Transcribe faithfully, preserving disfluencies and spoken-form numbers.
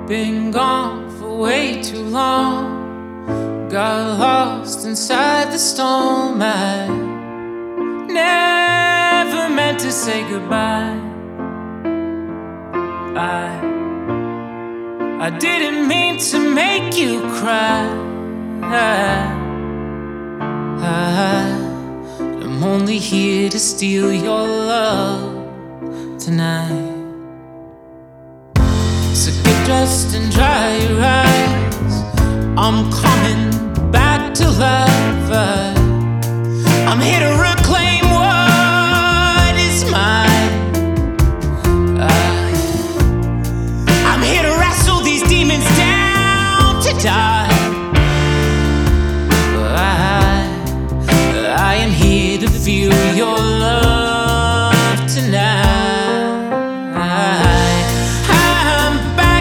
Been gone for way too long. Got lost inside the storm. I never meant to say goodbye. I I didn't mean to make you cry. I, I, I'm only here to steal your love tonight. So get dressed and dry your eyes. I'm coming back to life. I, I'm here to reclaim what is mine. I, I'm here to wrestle these demons down to die.